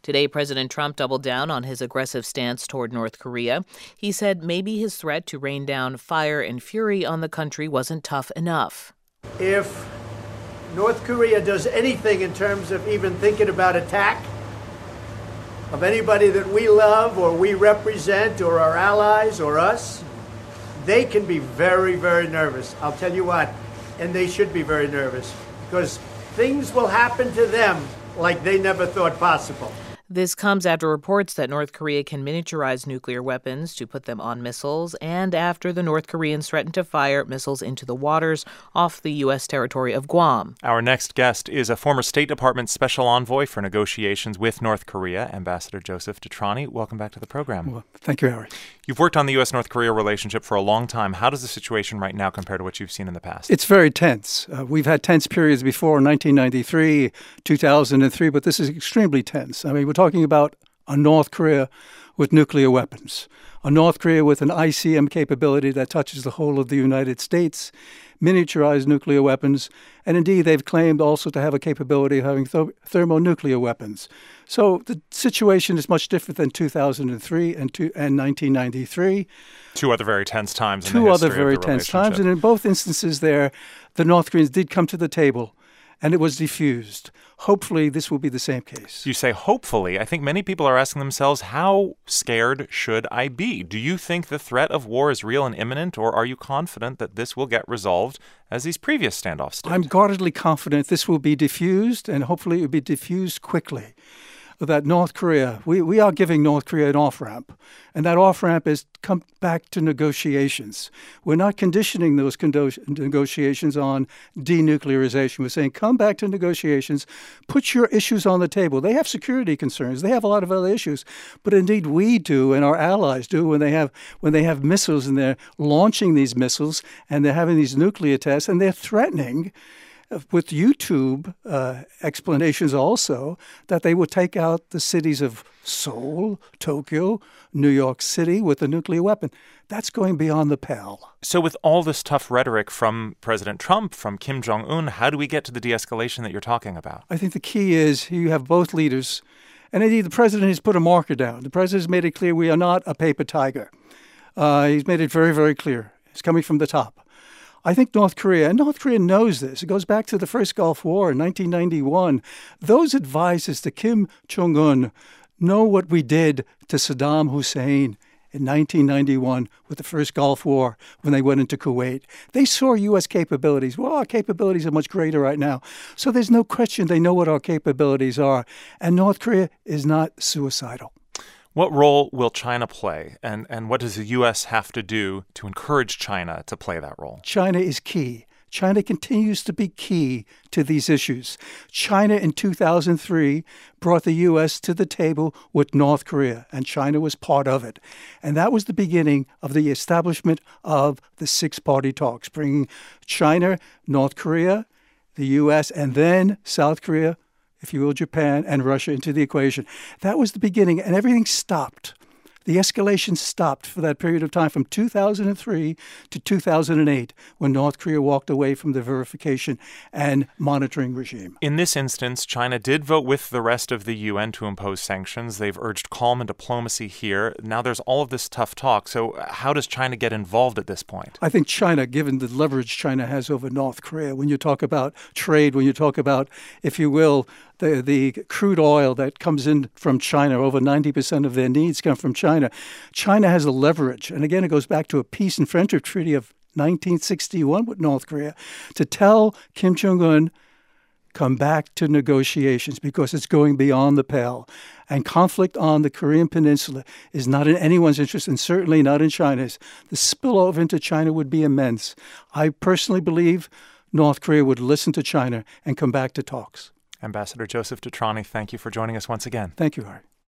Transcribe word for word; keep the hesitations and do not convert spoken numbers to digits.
Today, President Trump doubled down on his aggressive stance toward North Korea. He said maybe his threat to rain down fire and fury on the country wasn't tough enough. If North Korea does anything in terms of even thinking about attack of anybody that we love or we represent or our allies or us, they can be very, very nervous. I'll tell you what, and they should be very nervous because things will happen to them like they never thought possible. This comes after reports that North Korea can miniaturize nuclear weapons to put them on missiles, and after the North Koreans threatened to fire missiles into the waters off the U S territory of Guam. Our next guest is a former State Department special envoy for negotiations with North Korea, Ambassador Joseph DeTrani. Welcome back to the program. Well, thank you, Harry. You've worked on the U S North Korea relationship for a long time. How does the situation right now compare to what you've seen in the past? It's very tense. Uh, we've had tense periods before, nineteen ninety-three, two thousand three, but this is extremely tense. I mean, we're talking about a North Korea with nuclear weapons, a North Korea with an I C M capability that touches the whole of the United States, miniaturized nuclear weapons, and indeed they've claimed also to have a capability of having th- thermonuclear weapons. So the situation is much different than two thousand three and, two, and nineteen ninety-three. Two other very tense times in Two the other history very of the tense times, and in both instances there, the North Koreans did come to the table, and it was diffused. Hopefully, this will be the same case. You say hopefully. I think many people are asking themselves, how scared should I be? Do you think the threat of war is real and imminent, or are you confident that this will get resolved as these previous standoffs did? I'm guardedly confident this will be diffused, and hopefully it will be diffused quickly. That North Korea, we, we are giving North Korea an off-ramp, and that off-ramp is come back to negotiations. We're not conditioning those condo- negotiations on denuclearization. We're saying come back to negotiations, put your issues on the table. They have security concerns. They have a lot of other issues, but indeed we do and our allies do when they have when they have missiles and they're launching these missiles and they're having these nuclear tests and they're threatening with YouTube uh, explanations also that they would take out the cities of Seoul, Tokyo, New York City with a nuclear weapon. That's going beyond the pale. So with all this tough rhetoric from President Trump, from Kim Jong-un, how do we get to the de-escalation that you're talking about? I think the key is you have both leaders. And indeed, the president has put a marker down. The president has made it clear we are not a paper tiger. Uh, he's made it very, very clear. It's coming from the top. I think North Korea, and North Korea knows this. It goes back to the first Gulf War in nineteen ninety-one. Those advisors to Kim Jong-un know what we did to Saddam Hussein in nineteen ninety-one with the first Gulf War when they went into Kuwait. They saw U S capabilities. Well, our capabilities are much greater right now. So there's no question they know what our capabilities are. And North Korea is not suicidal. What role will China play, and, and what does the U S have to do to encourage China to play that role? China is key. China continues to be key to these issues. China in two thousand three brought the U S to the table with North Korea, and China was part of it. And that was the beginning of the establishment of the six-party talks, bringing China, North Korea, the U S, and then South Korea, if you will, Japan and Russia into the equation. That was the beginning, and everything stopped. The escalation stopped for that period of time from two thousand three to two thousand eight, when North Korea walked away from the verification and monitoring regime. In this instance, China did vote with the rest of the U N to impose sanctions. They've urged calm and diplomacy here. Now there's all of this tough talk. So how does China get involved at this point? I think China, given the leverage China has over North Korea, when you talk about trade, when you talk about, if you will, The, the crude oil that comes in from China, over ninety percent of their needs come from China. China has a leverage. And again, it goes back to a peace and friendship treaty of nineteen sixty-one with North Korea to tell Kim Jong-un, come back to negotiations because it's going beyond the pale. And conflict on the Korean Peninsula is not in anyone's interest, and certainly not in China's. The spillover into China would be immense. I personally believe North Korea would listen to China and come back to talks. Ambassador Joseph DeTrani, thank you for joining us once again. Thank you, Harry.